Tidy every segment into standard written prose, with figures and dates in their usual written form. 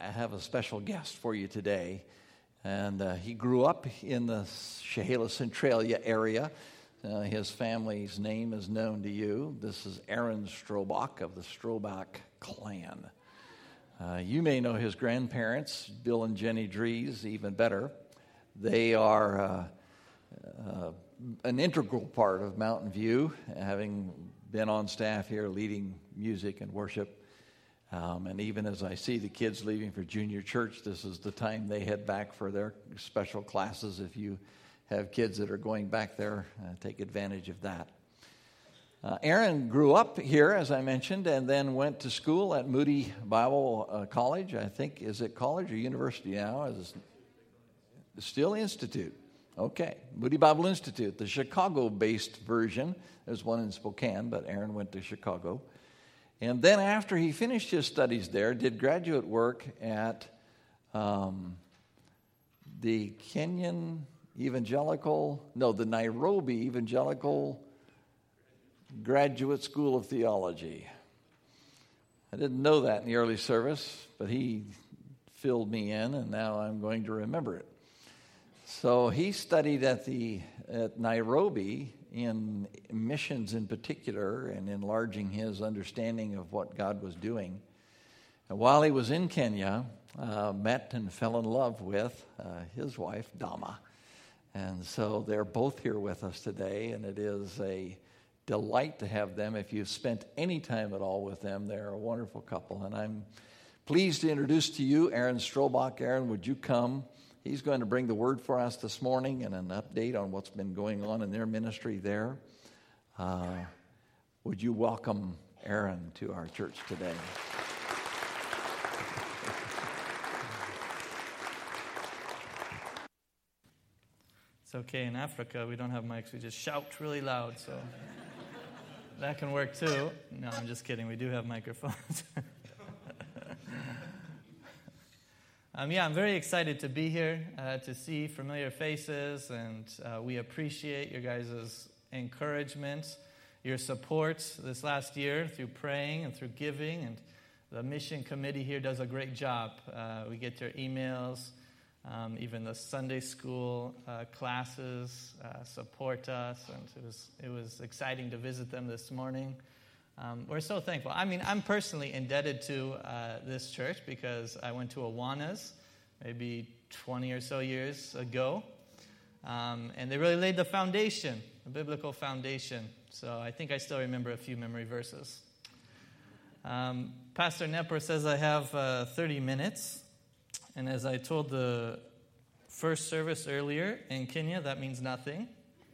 have a special guest for you today. And he grew up in the Chehalis Centralia area. His family's name is known to you. This is Aaron Strobach of the Strobach clan. You may know his grandparents, Bill and Jenny Dries, even better. They are an integral part of Mountain View, having been on staff here leading music and worship. And even as I see the kids leaving for junior church, this is the time they head back for their special classes. If you have kids that are going back there, take advantage of that. Aaron grew up here, as I mentioned, and then went to school at Moody Bible College. I think, is it college or university now? Is it still Institute? Okay, Moody Bible Institute, the Chicago-based version. There's one in Spokane, but Aaron went to Chicago. And then after he finished his studies there, did graduate work at the Nairobi Evangelical Graduate School of Theology. I didn't know that in the early service, but he filled me in, and now I'm going to remember it. So he studied at Nairobi in missions in particular and enlarging his understanding of what God was doing. And while he was in Kenya, met and fell in love with his wife, Dama. And so they're both here with us today, and it is a delight to have them. If you've spent any time at all with them, they're a wonderful couple. And I'm pleased to introduce to you Aaron Strobach. Aaron, would you come? He's going to bring the word for us this morning and an update on what's been going on in their ministry there. Would you welcome Aaron to our church today? It's okay. In Africa, we don't have mics. We just shout really loud, so that can work too. No, I'm just kidding. We do have microphones. I'm very excited to be here, to see familiar faces, and we appreciate your guys' encouragement, your support this last year through praying and through giving, and the mission committee here does a great job. We get your emails, even the Sunday school classes support us, and it was exciting to visit them this morning. We're so thankful. I'm personally indebted to this church because I went to Awanas maybe 20 or so years ago, and they really laid the foundation, the biblical foundation. So I think I still remember a few memory verses. Pastor Nepper says I have 30 minutes, and as I told the first service earlier, in Kenya, that means nothing.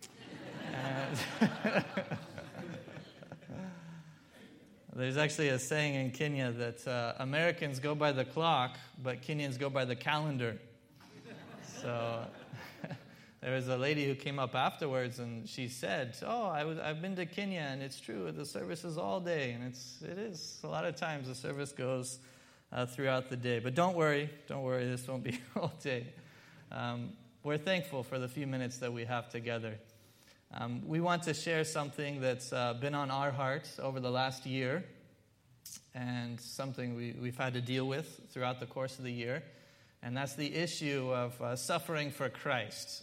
There's actually a saying in Kenya that Americans go by the clock, but Kenyans go by the calendar. So there was a lady who came up afterwards, and she said, I've been to Kenya, and it's true, the service is all day, and it is. A lot of times the service goes throughout the day. But don't worry, this won't be all day. We're thankful for the few minutes that we have together. We want to share something that's been on our hearts over the last year, and something we've had to deal with throughout the course of the year, and that's the issue of suffering for Christ.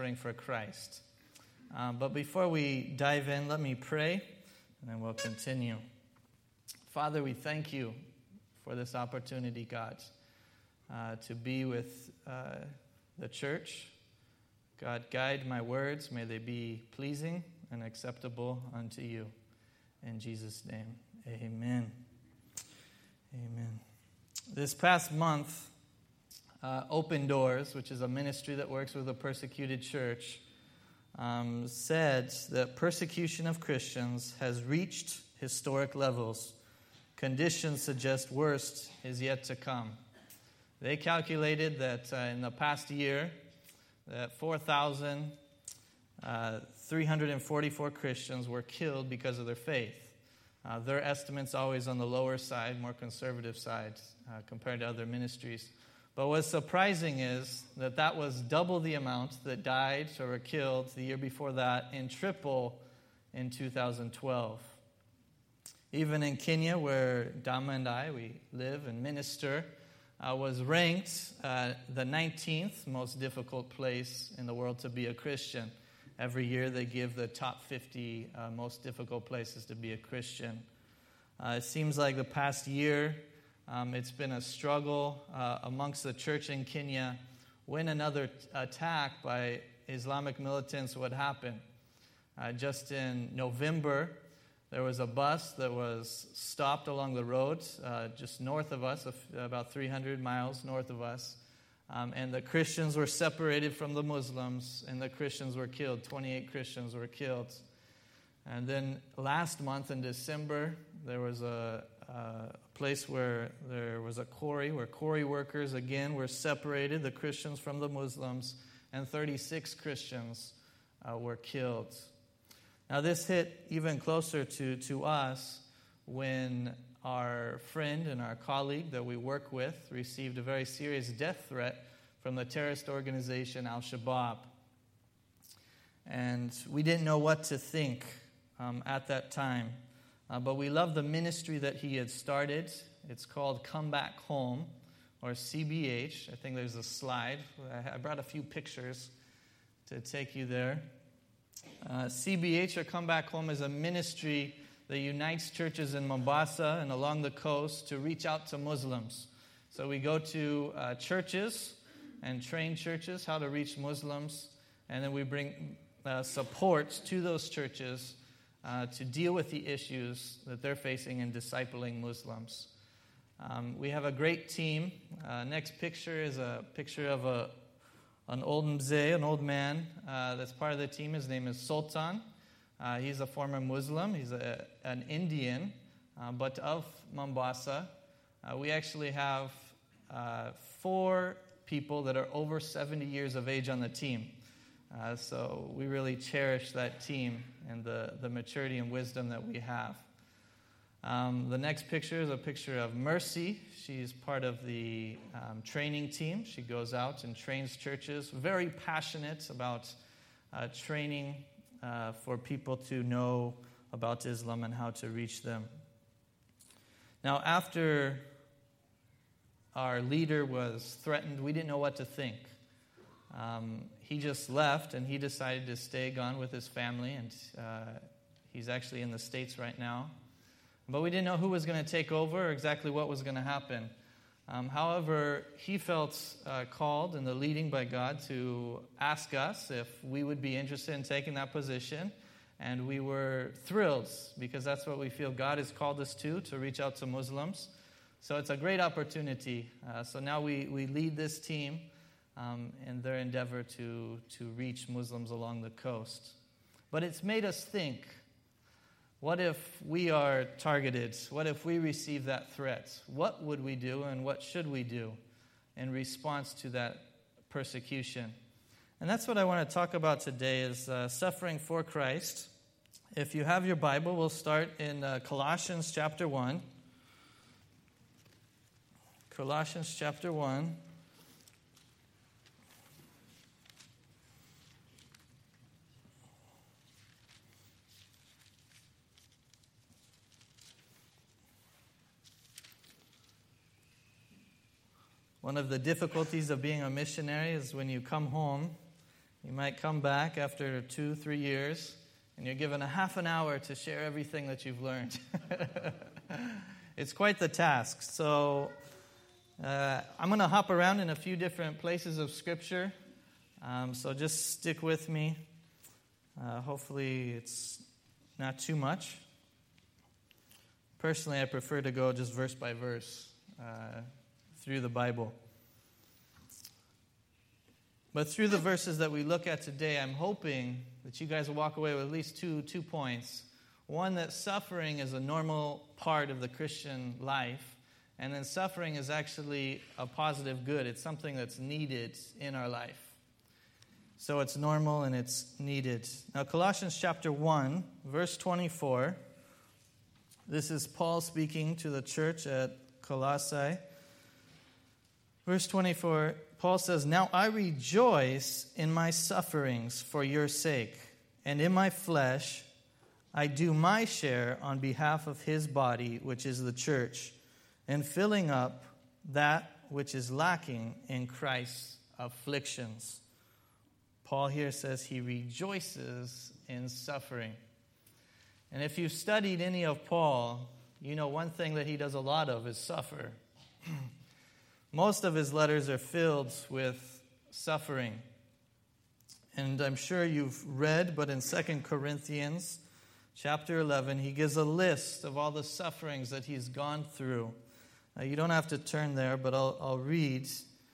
But before we dive in, let me pray, and then we'll continue. Father, we thank you for this opportunity, God, to be with the church. God, guide my words. May they be pleasing and acceptable unto you. In Jesus' name, amen. Amen. This past month, Open Doors, which is a ministry that works with a persecuted church, said that persecution of Christians has reached historic levels. Conditions suggest worst is yet to come. They calculated that in the past year, that 4,344 Christians were killed because of their faith. Their estimate's always on the lower side, more conservative side, compared to other ministries. But what's surprising is that was double the amount that died or were killed the year before that, and triple in 2012. Even in Kenya, where Dama and I, we live and minister, was ranked the 19th most difficult place in the world to be a Christian. Every year they give the top 50 most difficult places to be a Christian. It seems like the past year it's been a struggle amongst the church in Kenya when another attack by Islamic militants would happen. Just in November, there was a bus that was stopped along the road just north of us, about 300 miles north of us. And the Christians were separated from the Muslims, and the Christians were killed. 28 Christians were killed. And then last month in December, there was a place where there was a quarry, where quarry workers again were separated, the Christians from the Muslims, and 36 Christians were killed. Now this hit even closer to us when our friend and our colleague that we work with received a very serious death threat from the terrorist organization Al-Shabaab. And we didn't know what to think at that time. But we love the ministry that he had started. It's called Come Back Home, or CBH. I think there's a slide. I brought a few pictures to take you there. CBH, or Come Back Home, is a ministry that unites churches in Mombasa and along the coast to reach out to Muslims. So we go to churches and train churches how to reach Muslims, and then we bring support to those churches to deal with the issues that they're facing in discipling Muslims. We have a great team. Next picture is a picture of an old mzee, an old man that's part of the team. His name is Sultan. He's a former Muslim. He's an Indian, but of Mombasa. We actually have 4 people that are over 70 years of age on the team. So we really cherish that team and the maturity and wisdom that we have. The next picture is a picture of Mercy. She's part of the training team. She goes out and trains churches, very passionate about training for people to know about Islam and how to reach them. Now, after our leader was threatened, we didn't know what to think. He just left, and he decided to stay gone with his family, and he's actually in the States right now. But we didn't know who was going to take over or exactly what was going to happen. However, he felt called in the leading by God to ask us if we would be interested in taking that position. And we were thrilled because that's what we feel God has called us to reach out to Muslims. So it's a great opportunity. So now we lead this team in their endeavor to reach Muslims along the coast. But it's made us think, what if we are targeted? What if we receive that threat? What would we do and what should we do in response to that persecution? And that's what I want to talk about today is suffering for Christ. If you have your Bible, we'll start in Colossians chapter 1. Colossians chapter 1. One of the difficulties of being a missionary is when you come home, you might come back after 2-3 years, and you're given a half an hour to share everything that you've learned. It's quite the task. So I'm going to hop around in a few different places of Scripture. So just stick with me. Hopefully it's not too much. Personally, I prefer to go just verse by verse through the Bible. But through the verses that we look at today, I'm hoping that you guys will walk away with at least two points. One, that suffering is a normal part of the Christian life, and then suffering is actually a positive good. It's something that's needed in our life. So it's normal and it's needed. Now, Colossians chapter 1, verse 24. This is Paul speaking to the church at Colossae. Verse 24, Paul says, "Now I rejoice in my sufferings for your sake, and in my flesh I do my share on behalf of his body, which is the church, and filling up that which is lacking in Christ's afflictions. Paul here says he rejoices in suffering. And if you've studied any of Paul, you know one thing that he does a lot of is suffer. Most of his letters are filled with suffering. And I'm sure you've read, but in 2 Corinthians chapter 11, he gives a list of all the sufferings that he's gone through. You don't have to turn there, but I'll read.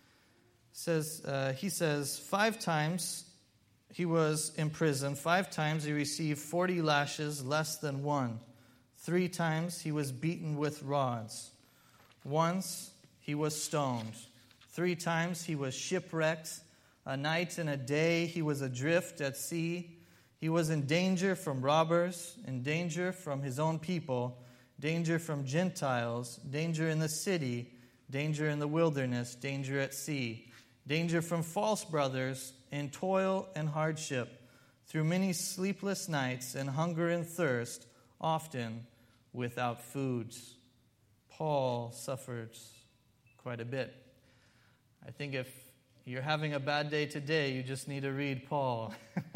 He says, 5 times he was in prison. 5 times he received 40 lashes, less than 1. 3 times he was beaten with rods. Once he was stoned. 3 times he was shipwrecked. A night and a day he was adrift at sea. He was in danger from robbers, in danger from his own people, danger from Gentiles, danger in the city, danger in the wilderness, danger at sea, danger from false brothers, in toil and hardship, through many sleepless nights and hunger and thirst, often without food. Paul suffered quite a bit. I think if you're having a bad day today, you just need to read Paul.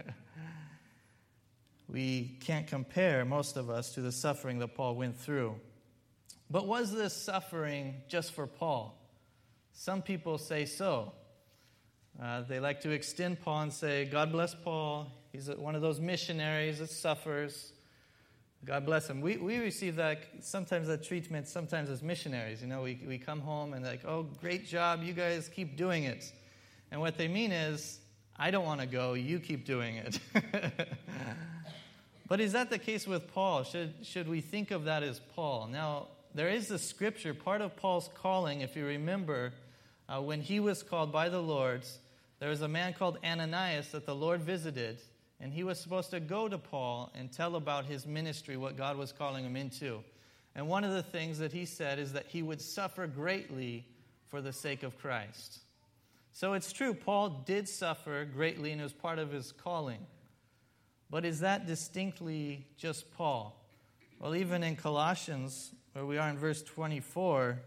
We can't compare, most of us, to the suffering that Paul went through. But was this suffering just for Paul? Some people say so. They like to extend Paul and say, God bless Paul. He's one of those missionaries that suffers. God bless him. We receive that treatment sometimes as missionaries. You know, we come home and like, oh, great job. You guys keep doing it. And what they mean is, I don't want to go. You keep doing it. But is that the case with Paul? Should we think of that as Paul? Now, there is the scripture, part of Paul's calling, if you remember, when he was called by the Lord, there was a man called Ananias that the Lord visited, and he was supposed to go to Paul and tell about his ministry, what God was calling him into. And one of the things that he said is that he would suffer greatly for the sake of Christ. So it's true, Paul did suffer greatly, and it was part of his calling. But is that distinctly just Paul? Well, even in Colossians, where we are in verse 24,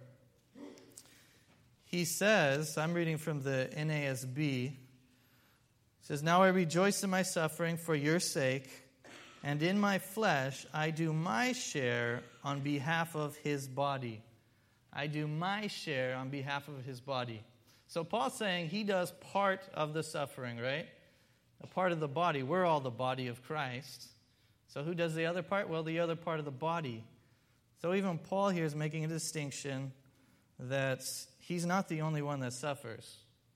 he says, I'm reading from the NASB, it says, now I rejoice in my suffering for your sake, and in my flesh I do my share on behalf of his body. I do my share on behalf of his body. So Paul's saying he does part of the suffering, right? A part of the body. We're all the body of Christ. So who does the other part? Well, the other part of the body. So even Paul here is making a distinction that he's not the only one that suffers.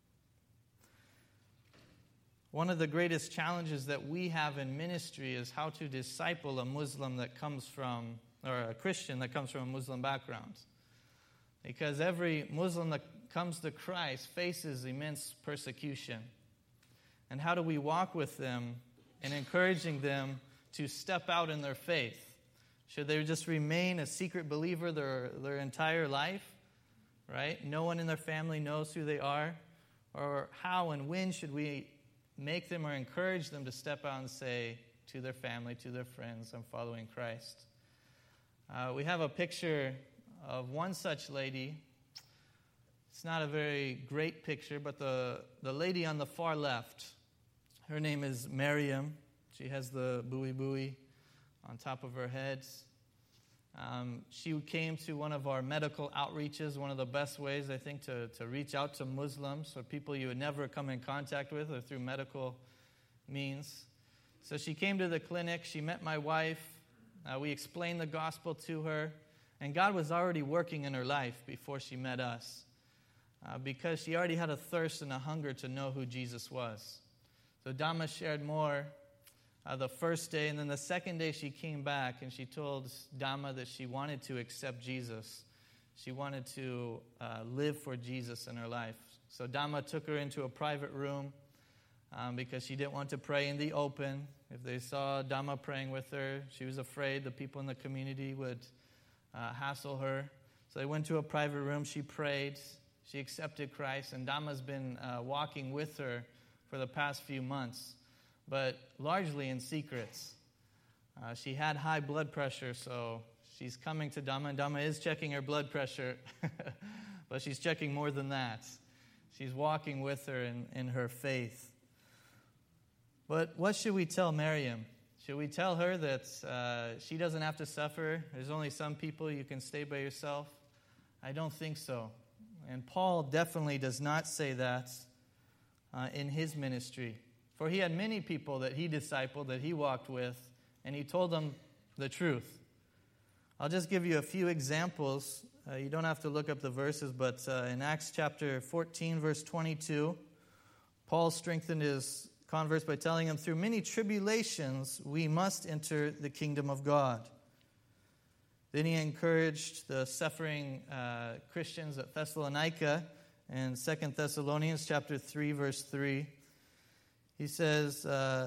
One of the greatest challenges that we have in ministry is how to disciple a Muslim that comes from, or a Christian that comes from a Muslim background. Because every Muslim that comes to Christ faces immense persecution. And how do we walk with them and encouraging them to step out in their faith? Should they just remain a secret believer their entire life? Right? No one in their family knows who they are. Or how and when should we make them or encourage them to step out and say to their family, to their friends, I'm following Christ? We have a picture of one such lady. It's not a very great picture, but the lady on the far left, her name is Miriam. She has the buoy on top of her head. She came to one of our medical outreaches, one of the best ways, I think, to reach out to Muslims or people you would never come in contact with or through medical means. So she came to the clinic. She met my wife. We explained the gospel to her. And God was already working in her life before she met us because she already had a thirst and a hunger to know who Jesus was. So Dama shared more the first day, and then the second day she came back and she told Dama that she wanted to accept Jesus. She wanted to live for Jesus in her life. So Dama took her into a private room because she didn't want to pray in the open. If they saw Dama praying with her, she was afraid the people in the community would hassle her. So they went to a private room. She prayed. She accepted Christ, and Dama's been walking with her for the past few months, but largely in secrets. She had high blood pressure, so she's coming to Dama, and Dama is checking her blood pressure. But she's checking more than that. She's walking with her in her faith. But what should we tell Miriam? Should we tell her that she doesn't have to suffer? There's only some people you can stay by yourself? I don't think so. And Paul definitely does not say that in his ministry. For he had many people that he discipled, that he walked with, and he told them the truth. I'll just give you a few examples. You don't have to look up the verses, but in Acts chapter 14, verse 22, Paul strengthened his converts by telling them, through many tribulations we must enter the kingdom of God. Then he encouraged the suffering Christians at Thessalonica in 2 Thessalonians chapter 3, verse 3. He says,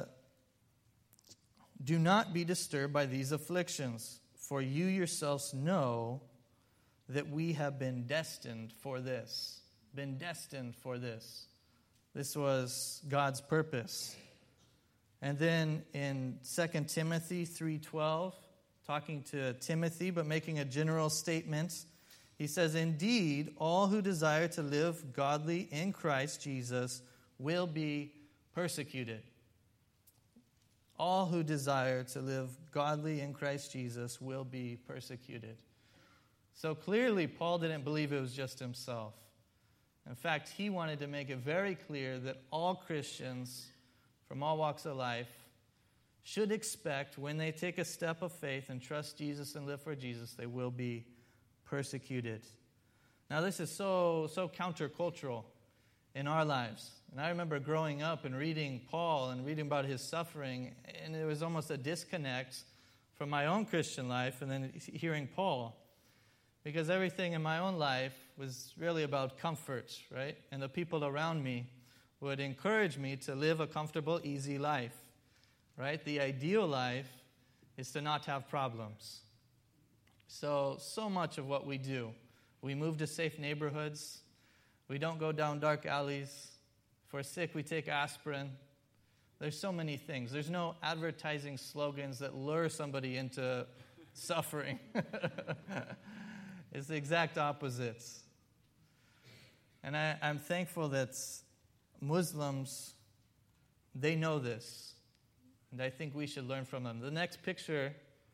do not be disturbed by these afflictions, for you yourselves know that we have been destined for this. Been destined for this. This was God's purpose. And then in 2 Timothy 3:12, talking to Timothy, but making a general statement, he says, indeed, all who desire to live godly in Christ Jesus will be persecuted. All who desire to live godly in Christ Jesus will be persecuted. So clearly, Paul didn't believe it was just himself. In fact, he wanted to make it very clear that all Christians from all walks of life should expect when they take a step of faith and trust Jesus and live for Jesus, they will be persecuted. Now, this is so countercultural in our lives. And I remember growing up and reading Paul and reading about his suffering, and there was almost a disconnect from my own Christian life and then hearing Paul. Because everything in my own life was really about comfort, right? And the people around me would encourage me to live a comfortable, easy life, right? The ideal life is to not have problems. So much of what we do, we move to safe neighborhoods. We don't go down dark alleys. If we're sick, we take aspirin. There's so many things. There's no advertising slogans that lure somebody into suffering. It's the exact opposite. And I'm thankful that Muslims, they know this. And I think we should learn from them. The next picture,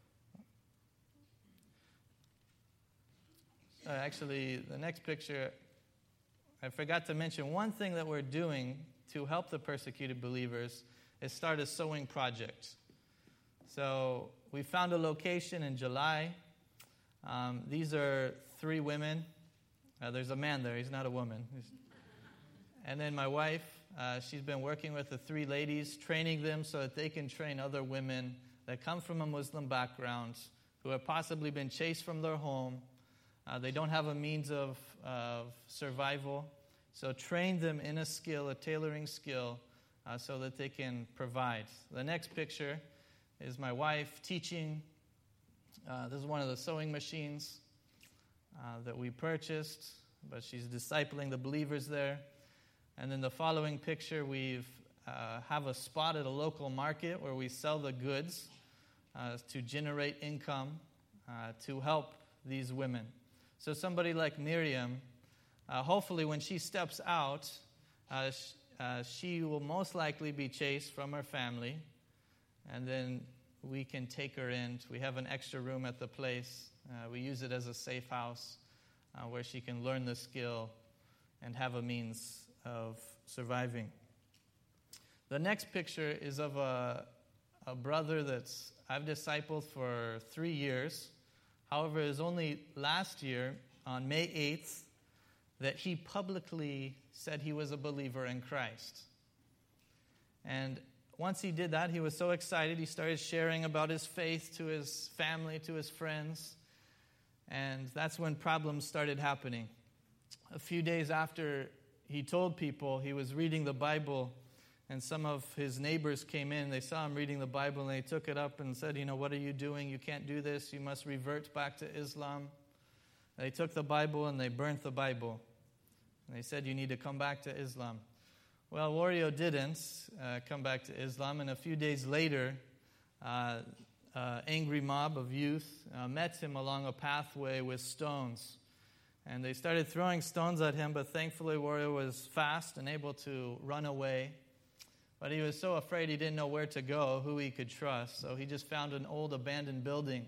I forgot to mention one thing that we're doing to help the persecuted believers is start a sewing project. So we found a location in July. These are 3 women. There's a man there. He's not a woman. And then my wife, she's been working with the 3 ladies, training them so that they can train other women that come from a Muslim background who have possibly been chased from their home. They don't have a means of survival. So train them in a skill, a tailoring skill, so that they can provide. The next picture is my wife teaching. This is one of the sewing machines that we purchased, but she's discipling the believers there. And then the following picture, we have a spot at a local market where we sell the goods to generate income to help these women. So somebody like Miriam, hopefully when she steps out, she will most likely be chased from her family, and then we can take her in. We have an extra room at the place. We use it as a safe house where she can learn the skill and have a means of surviving. The next picture is of a brother that I've discipled for 3 years. However, it was only last year, on May 8th, that he publicly said he was a believer in Christ. And once he did that, he was so excited, he started sharing about his faith to his family, to his friends. And that's when problems started happening. A few days after he told people, he was reading the Bible, and some of his neighbors came in. They saw him reading the Bible, and they took it up and said, what are you doing? You can't do this. You must revert back to Islam. They took the Bible, and they burnt the Bible. And they said, you need to come back to Islam. Well, Wario didn't come back to Islam, and a few days later, angry mob of youth met him along a pathway with stones. And they started throwing stones at him, but thankfully Wario was fast and able to run away. But he was so afraid he didn't know where to go, who he could trust. So he just found an old abandoned building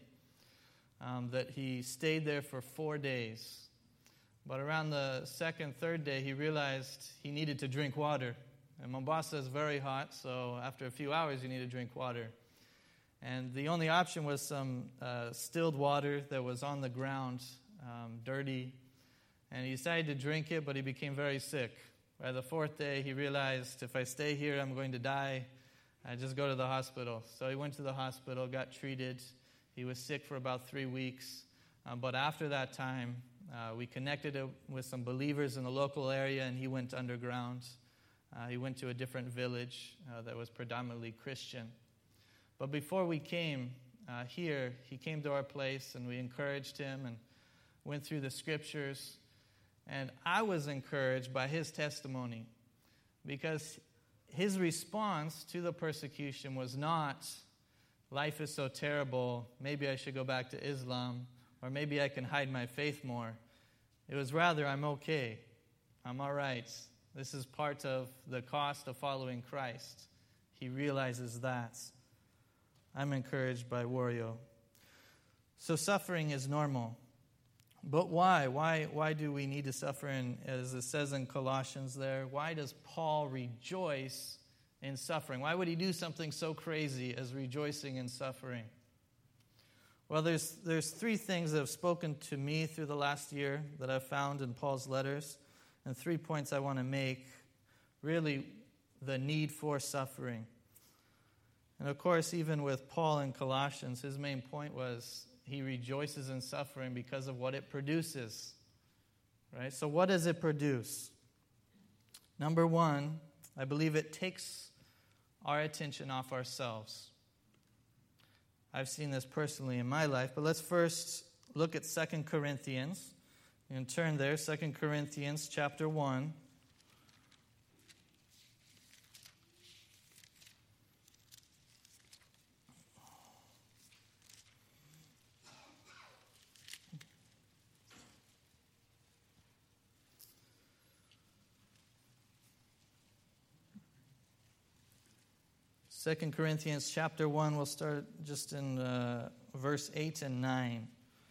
that he stayed there for 4 days. But around the second, third day, he realized he needed to drink water. And Mombasa is very hot, so after a few hours, you need to drink water. And the only option was some distilled water that was on the ground, dirty. And he decided to drink it, but he became very sick. By the fourth day, he realized, if I stay here, I'm going to die. I just go to the hospital. So he went to the hospital, got treated. He was sick for about 3 weeks. But after that time, we connected with some believers in the local area, and he went underground. He went to a different village that was predominantly Christian. But before we came here, he came to our place, and we encouraged him and went through the scriptures. And I was encouraged by his testimony, because his response to the persecution was not, life is so terrible, maybe I should go back to Islam, or maybe I can hide my faith more. It was rather, I'm okay, I'm all right. This is part of the cost of following Christ. He realizes that. I'm encouraged by Wario. So suffering is normal. But why? Why do we need to suffer? And as it says in Colossians there, why does Paul rejoice in suffering? Why would he do something so crazy as rejoicing in suffering? Well, there's 3 things that have spoken to me through the last year that I've found in Paul's letters, and 3 points I want to make. Really, the need for suffering. And of course, even with Paul in Colossians, his main point was he rejoices in suffering because of what it produces. Right? So what does it produce? Number 1, I believe it takes our attention off ourselves. I've seen this personally in my life, but let's first look at 2 Corinthians. You can turn there, 2 Corinthians chapter 1. Second Corinthians chapter 1, we'll start just in verse 8 and 9.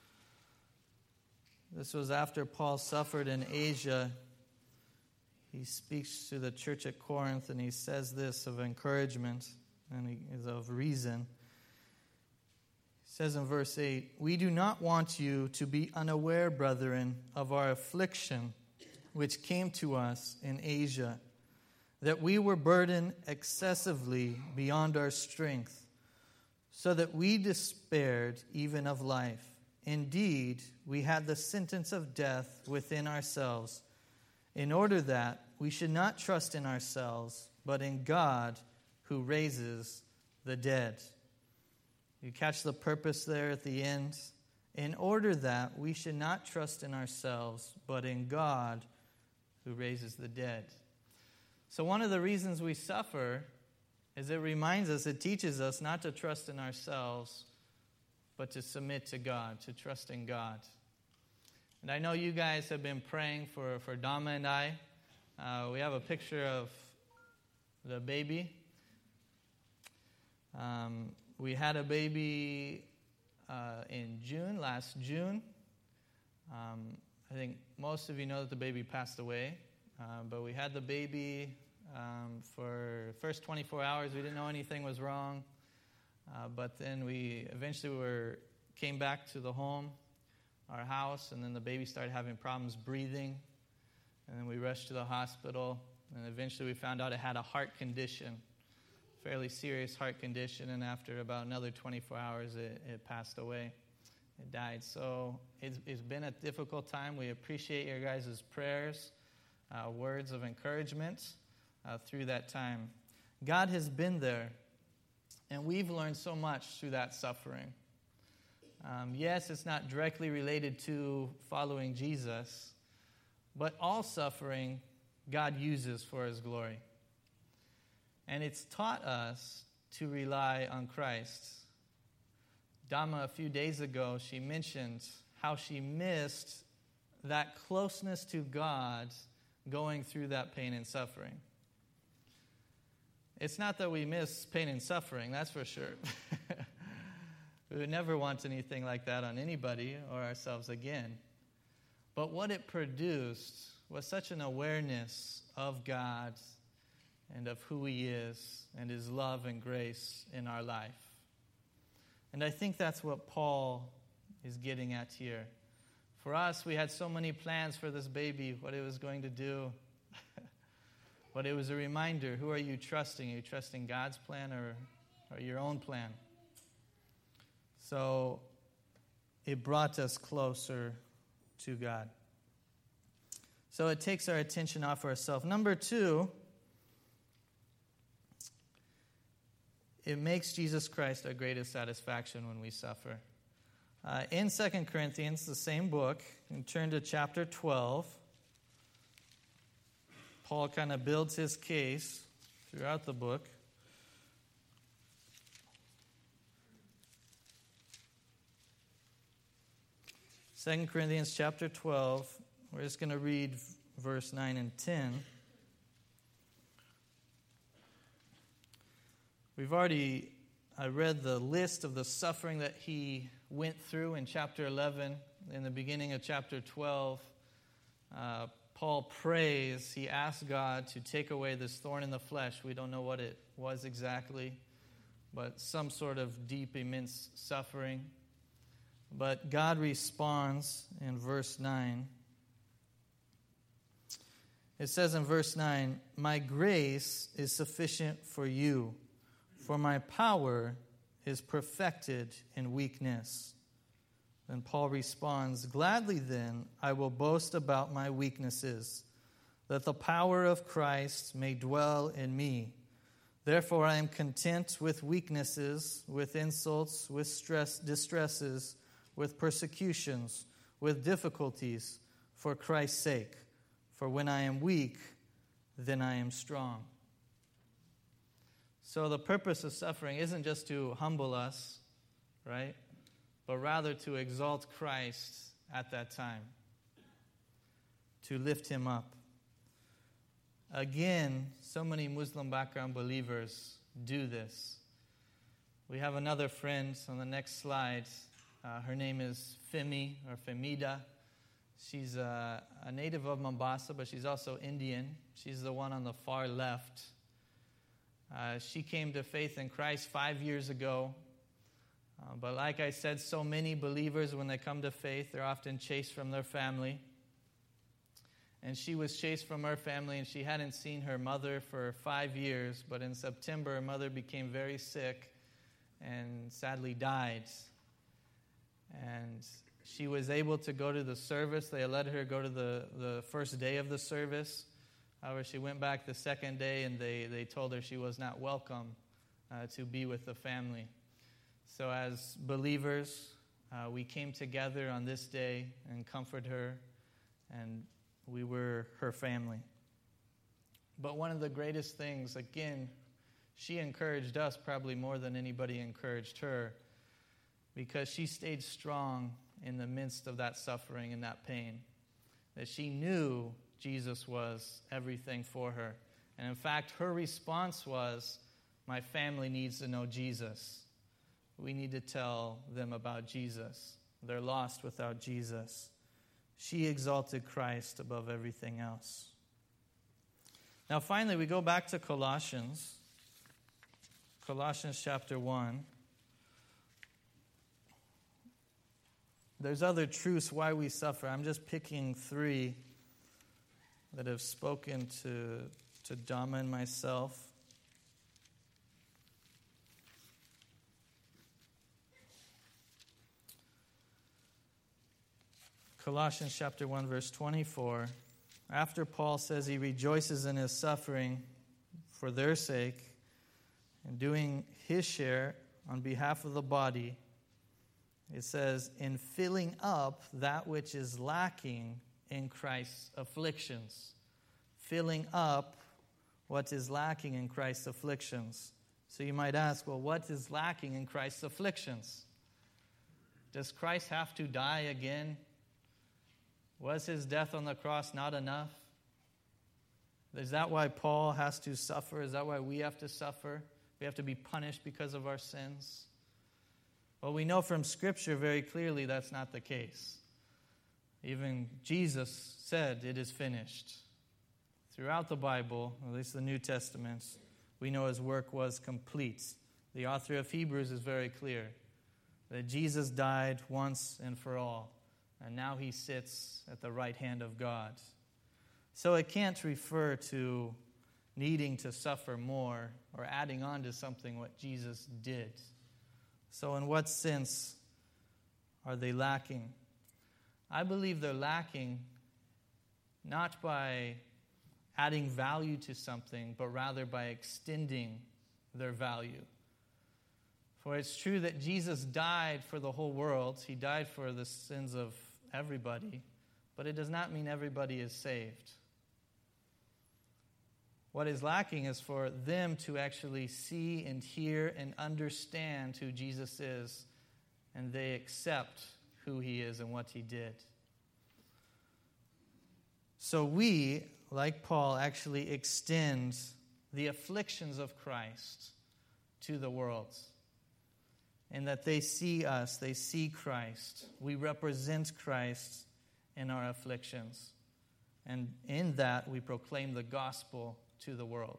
This was after Paul suffered in Asia. He speaks to the church at Corinth, and he says this of encouragement and of reason. He says in verse 8, "We do not want you to be unaware, brethren, of our affliction which came to us in Asia, that we were burdened excessively beyond our strength, so that we despaired even of life. Indeed, we had the sentence of death within ourselves, in order that we should not trust in ourselves, but in God who raises the dead." You catch the purpose there at the end? In order that we should not trust in ourselves, but in God who raises the dead. So one of the reasons we suffer is it reminds us, it teaches us not to trust in ourselves, but to submit to God, to trust in God. And I know you guys have been praying for Dama and I. We have a picture of the baby. We had a baby in June, last June. I think most of you know that the baby passed away. But we had the baby for the first 24 hours. We didn't know anything was wrong. But then we eventually came back to the home, our house, and then the baby started having problems breathing. And then we rushed to the hospital, and eventually we found out it had a heart condition, fairly serious heart condition, and after about another 24 hours, it passed away. It died. So it's been a difficult time. We appreciate your guys' prayers. Words of encouragement through that time. God has been there, and we've learned so much through that suffering. Yes, it's not directly related to following Jesus, but all suffering God uses for His glory. And it's taught us to rely on Christ. Dama, a few days ago, she mentioned how she missed that closeness to God going through that pain and suffering. It's not that we miss pain and suffering, that's for sure. We would never want anything like that on anybody or ourselves again. But what it produced was such an awareness of God and of who He is and His love and grace in our life. And I think that's what Paul is getting at here. For us, we had so many plans for this baby, what it was going to do. But it was a reminder, who are you trusting? Are you trusting God's plan or your own plan? So it brought us closer to God. So it takes our attention off ourselves. Number 2, it makes Jesus Christ our greatest satisfaction when we suffer. In 2 Corinthians, the same book, you can turn to chapter 12. Paul kind of builds his case throughout the book. Second Corinthians chapter 12, we're just going to read verse 9 and 10. We've already read the list of the suffering that he went through in chapter 11. In the beginning of chapter 12, Paul prays. He asks God to take away this thorn in the flesh. We don't know what it was exactly, but some sort of deep, immense suffering. But God responds in verse 9. It says in verse 9, "My grace is sufficient for you, for my power is perfected in weakness." Then Paul responds, "Gladly then I will boast about my weaknesses, that the power of Christ may dwell in me. Therefore I am content with weaknesses, with insults, with distresses, with persecutions, with difficulties, for Christ's sake. For when I am weak, then I am strong." So the purpose of suffering isn't just to humble us, right? But rather to exalt Christ at that time, to lift Him up. Again, so many Muslim background believers do this. We have another friend on the next slide. Her name is Femi, or Femida. She's a native of Mombasa, but she's also Indian. She's the one on the far left. She came to faith in Christ 5 years ago. But like I said, so many believers, when they come to faith, they're often chased from their family. And she was chased from her family, and she hadn't seen her mother for 5 years. But in September, her mother became very sick and sadly died. And she was able to go to the service. They let her go to the first day of the service. However, she went back the second day, and they told her she was not welcome to be with the family. So as believers, we came together on this day and comforted her, and we were her family. But one of the greatest things, again, she encouraged us probably more than anybody encouraged her, because she stayed strong in the midst of that suffering and that pain, that she knew Jesus was everything for her. And in fact, her response was, "My family needs to know Jesus. We need to tell them about Jesus. They're lost without Jesus." She exalted Christ above everything else. Now finally, we go back to Colossians. Colossians chapter 1. There's other truths why we suffer. I'm just picking 3 that have spoken to Dama and myself. Colossians chapter 1, verse 24. After Paul says he rejoices in his suffering for their sake and doing his share on behalf of the body, it says, "in filling up that which is lacking in Christ's afflictions." Filling up what is lacking in Christ's afflictions. So you might ask, well, what is lacking in Christ's afflictions? Does Christ have to die again? Was his death on the cross not enough? Is that why Paul has to suffer? Is that why we have to suffer? We have to be punished because of our sins? Well, we know from Scripture very clearly that's not the case. Even Jesus said, "It is finished." Throughout the Bible, at least the New Testament, we know his work was complete. The author of Hebrews is very clear that Jesus died once and for all, and now he sits at the right hand of God. So it can't refer to needing to suffer more or adding on to something what Jesus did. So in what sense are they lacking? I believe they're lacking not by adding value to something, but rather by extending their value. For it's true that Jesus died for the whole world. He died for the sins of everybody, but it does not mean everybody is saved. What is lacking is for them to actually see and hear and understand who Jesus is, and they accept who he is and what he did. So we, like Paul, actually extend the afflictions of Christ to the world. And that they see us, they see Christ. We represent Christ in our afflictions. And in that, we proclaim the gospel to the world.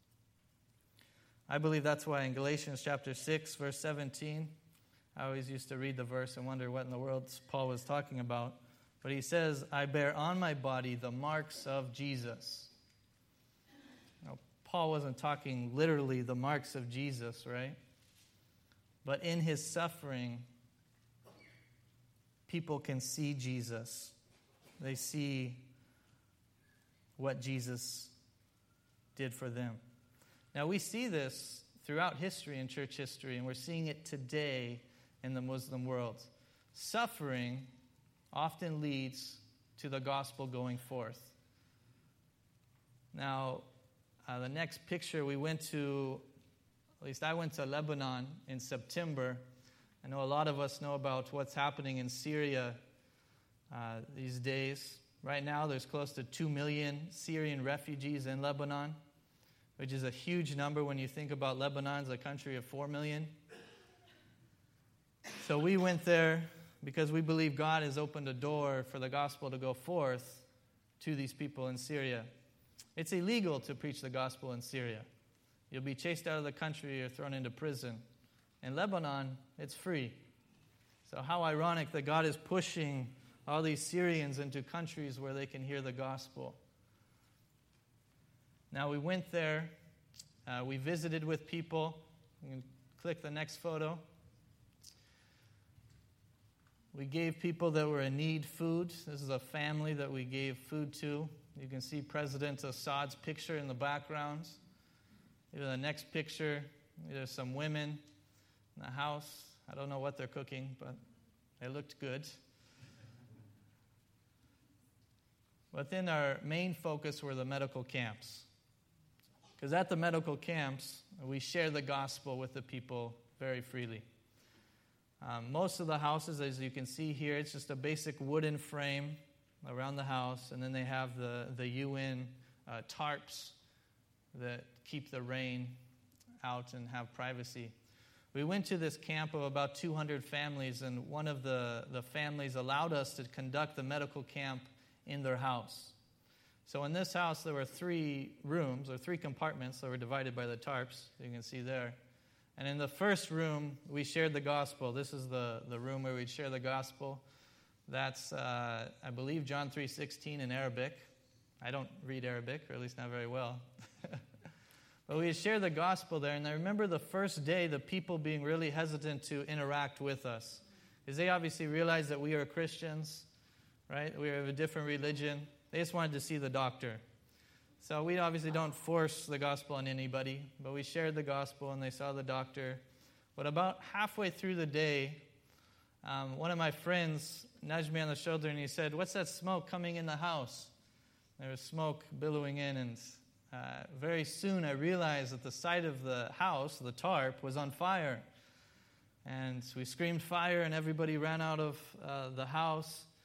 I believe that's why in Galatians chapter 6, verse 17, I always used to read the verse and wonder what in the world Paul was talking about. But he says, "I bear on my body the marks of Jesus." Now, Paul wasn't talking literally the marks of Jesus, right? But in his suffering, people can see Jesus. They see what Jesus did for them. Now, we see this throughout history and church history, and we're seeing it today in the Muslim world. Suffering often leads to the gospel going forth. Now, the next picture we went to, at least I went to Lebanon in September. I know a lot of us know about what's happening in Syria these days. Right now, there's close to 2 million Syrian refugees in Lebanon, which is a huge number when you think about Lebanon as a country of 4 million. So we went there because we believe God has opened a door for the gospel to go forth to these people in Syria. It's illegal to preach the gospel in Syria. You'll be chased out of the country or thrown into prison. In Lebanon, it's free. So how ironic that God is pushing all these Syrians into countries where they can hear the gospel. Now, we went there. We visited with people. You can click the next photo. We gave people that were in need food. This is a family that we gave food to. You can see President Assad's picture in the background. Even the next picture, there's some women in the house. I don't know what they're cooking, but they looked good. But then our main focus were the medical camps. Because at the medical camps, we share the gospel with the people very freely. Most of the houses, as you can see here, it's just a basic wooden frame around the house, and then they have the UN tarps that keep the rain out and have privacy. We went to this camp of about 200 families, and one of the families allowed us to conduct the medical camp in their house. So in this house, there were 3 rooms, or 3 compartments that were divided by the tarps, you can see there. And in the first room, we shared the gospel. This is the room where we'd share the gospel. That's, I believe, John 3:16 in Arabic. I don't read Arabic, or at least not very well. But we shared the gospel there, and I remember the first day the people being really hesitant to interact with us. Because they obviously realized that we are Christians, right? We have a different religion. They just wanted to see the doctor. So we obviously don't force the gospel on anybody, but we shared the gospel and they saw the doctor. But about halfway through the day, one of my friends nudged me on the shoulder and he said, "What's that smoke coming in the house?" There was smoke billowing in, and very soon I realized that the side of the house, the tarp, was on fire. And we screamed fire and everybody ran out of the house.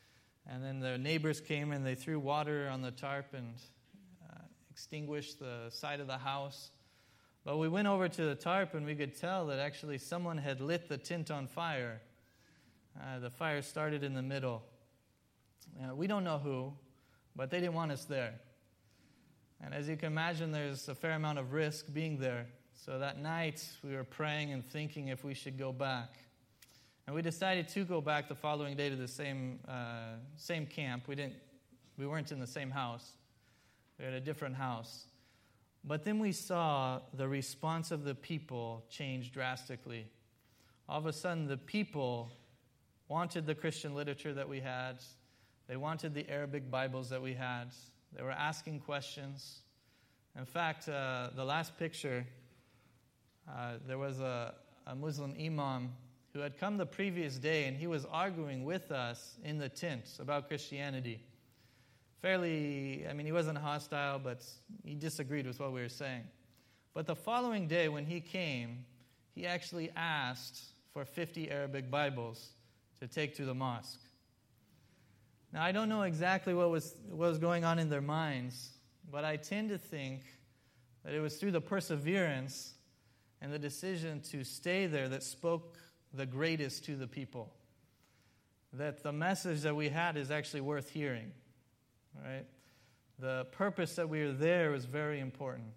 And then the neighbors came and they threw water on the tarp and extinguished the side of the house. But we went over to the tarp and we could tell that actually someone had lit the tent on fire. The fire started in the middle. We don't know who, but they didn't want us there. And as you can imagine, there's a fair amount of risk being there. So that night, we were praying and thinking if we should go back. And we decided to go back the following day to the same camp. We weren't in the same house. We were at a different house. But then we saw the response of the people change drastically. All of a sudden, the people wanted the Christian literature that we had. They wanted the Arabic Bibles that we had. They were asking questions. In fact, the last picture, there was a Muslim imam who had come the previous day, and he was arguing with us in the tent about Christianity. He wasn't hostile, but he disagreed with what we were saying. But the following day when he came, he actually asked for 50 Arabic Bibles to take to the mosque. Now, I don't know exactly what was going on in their minds, but I tend to think that it was through the perseverance and the decision to stay there that spoke the greatest to the people. That the message that we had is actually worth hearing. Right? The purpose that we were there was very important.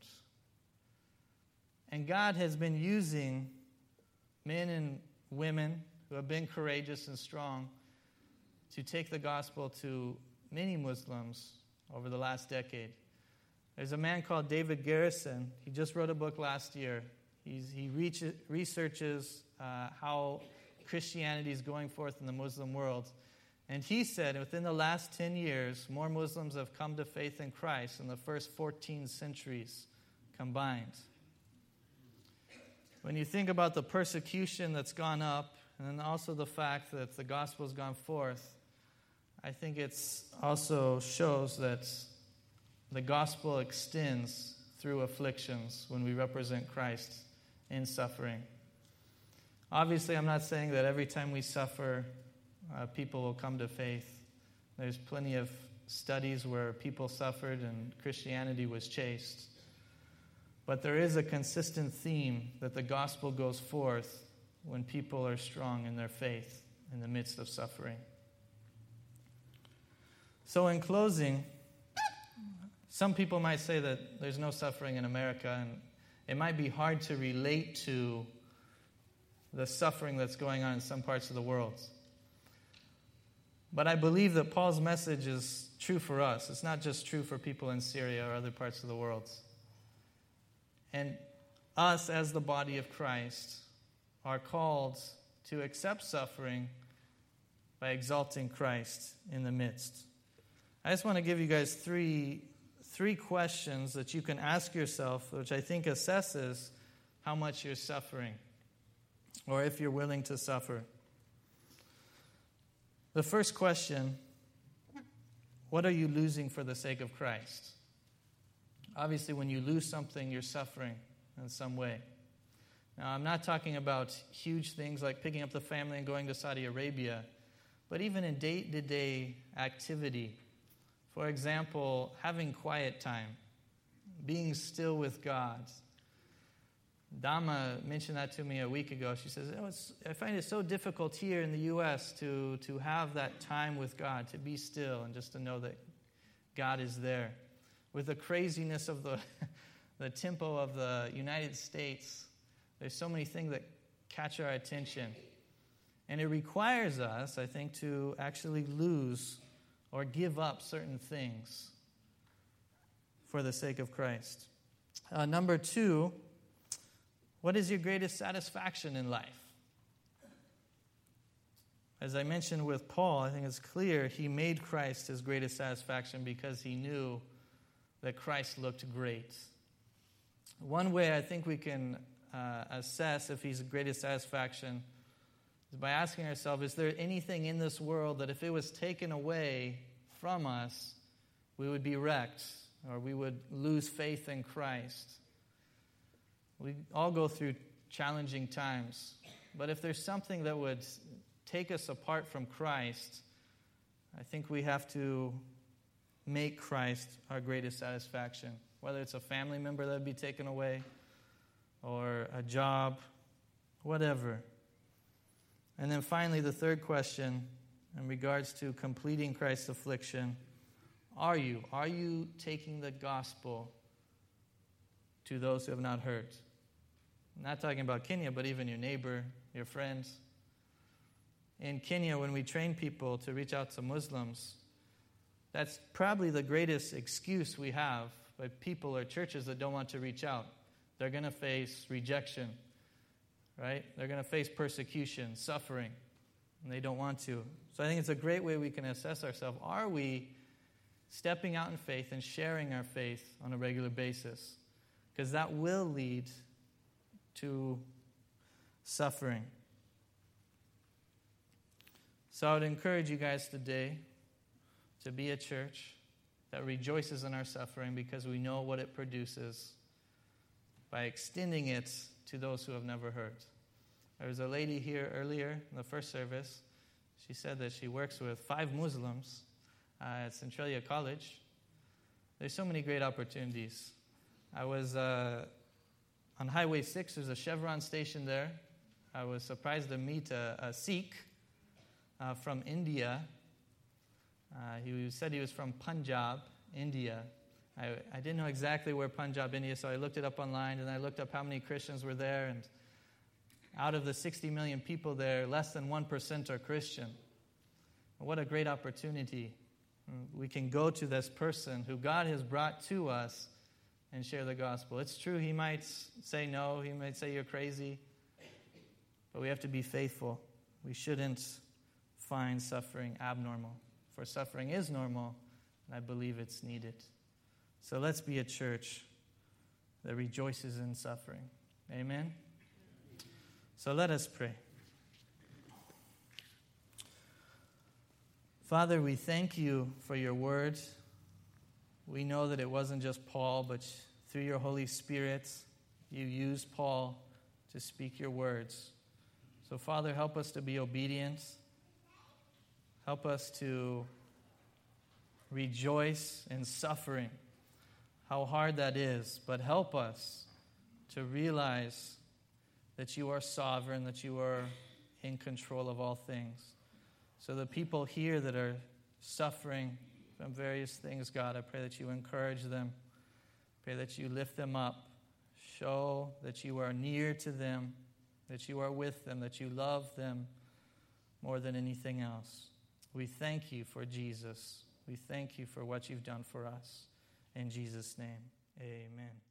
And God has been using men and women who have been courageous and strong to take the gospel to many Muslims over the last decade. There's a man called David Garrison. He just wrote a book last year. He researches how Christianity is going forth in the Muslim world. And he said within the last 10 years, more Muslims have come to faith in Christ in the first 14 centuries combined. When you think about the persecution that's gone up, and then also the fact that the gospel has gone forth, I think it also shows that the gospel extends through afflictions when we represent Christ in suffering. Obviously, I'm not saying that every time we suffer, people will come to faith. There's plenty of studies where people suffered and Christianity was chased. But there is a consistent theme that the gospel goes forth when people are strong in their faith in the midst of suffering. So in closing, some people might say that there's no suffering in America, and it might be hard to relate to the suffering that's going on in some parts of the world. But I believe that Paul's message is true for us. It's not just true for people in Syria or other parts of the world. And us as the body of Christ are called to accept suffering by exalting Christ in the midst. I just want to give you guys three questions that you can ask yourself, which I think assesses how much you're suffering, or if you're willing to suffer. The first question, what are you losing for the sake of Christ? Obviously, when you lose something, you're suffering in some way. Now, I'm not talking about huge things like picking up the family and going to Saudi Arabia, but even in day-to-day activity. For example, having quiet time, being still with God. Dama mentioned that to me a week ago. She says, I find it so difficult here in the U.S. to have that time with God, to be still and just to know that God is there. With the craziness of the tempo of the United States, there's so many things that catch our attention. And it requires us, I think, to actually lose or give up certain things for the sake of Christ. Number 2, what is your greatest satisfaction in life? As I mentioned with Paul, I think it's clear he made Christ his greatest satisfaction because he knew that Christ looked great. One way I think we can assess if he's the greatest satisfaction is by asking ourselves, is there anything in this world that if it was taken away from us, we would be wrecked or we would lose faith in Christ? We all go through challenging times, but if there's something that would take us apart from Christ, I think we have to make Christ our greatest satisfaction, whether it's a family member that would be taken away or a job, whatever. And then finally, the third question in regards to completing Christ's affliction, are you taking the gospel to those who have not heard? I'm not talking about Kenya, but even your neighbor, your friends. In Kenya, when we train people to reach out to Muslims, that's probably the greatest excuse we have by people or churches that don't want to reach out. They're going to face rejection, right? They're going to face persecution, suffering, and they don't want to. So I think it's a great way we can assess ourselves. Are we stepping out in faith and sharing our faith on a regular basis? Because that will lead to suffering. So I would encourage you guys today to be a church that rejoices in our suffering because we know what it produces by extending it to those who have never heard. There was a lady here earlier in the first service. She said that she works with 5 Muslims at Centralia College. There's so many great opportunities. I was on Highway 6. There's a Chevron station there. I was surprised to meet a Sikh from India. He said he was from Punjab, India. I didn't know exactly where Punjab, India, so I looked it up online, and I looked up how many Christians were there, and out of the 60 million people there, less than 1% are Christian. What a great opportunity. We can go to this person who God has brought to us and share the gospel. It's true, he might say no, he might say you're crazy, but we have to be faithful. We shouldn't find suffering abnormal, for suffering is normal, and I believe it's needed. So let's be a church that rejoices in suffering. Amen? So let us pray. Father, we thank you for your word. We know that it wasn't just Paul, but through your Holy Spirit, you used Paul to speak your words. So, Father, help us to be obedient. Help us to rejoice in suffering, how hard that is. But help us to realize that you are sovereign, that you are in control of all things. So the people here that are suffering from various things, God, I pray that you encourage them. Pray that you lift them up. Show that you are near to them, that you are with them, that you love them more than anything else. We thank you for Jesus. We thank you for what you've done for us. In Jesus' name, amen.